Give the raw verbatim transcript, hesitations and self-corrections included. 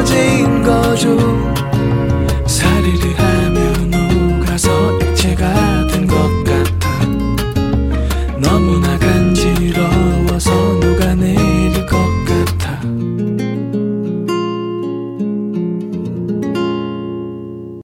무너진 거죠. 사리를 하며 녹아서 액체가 된 것 같아. 너무나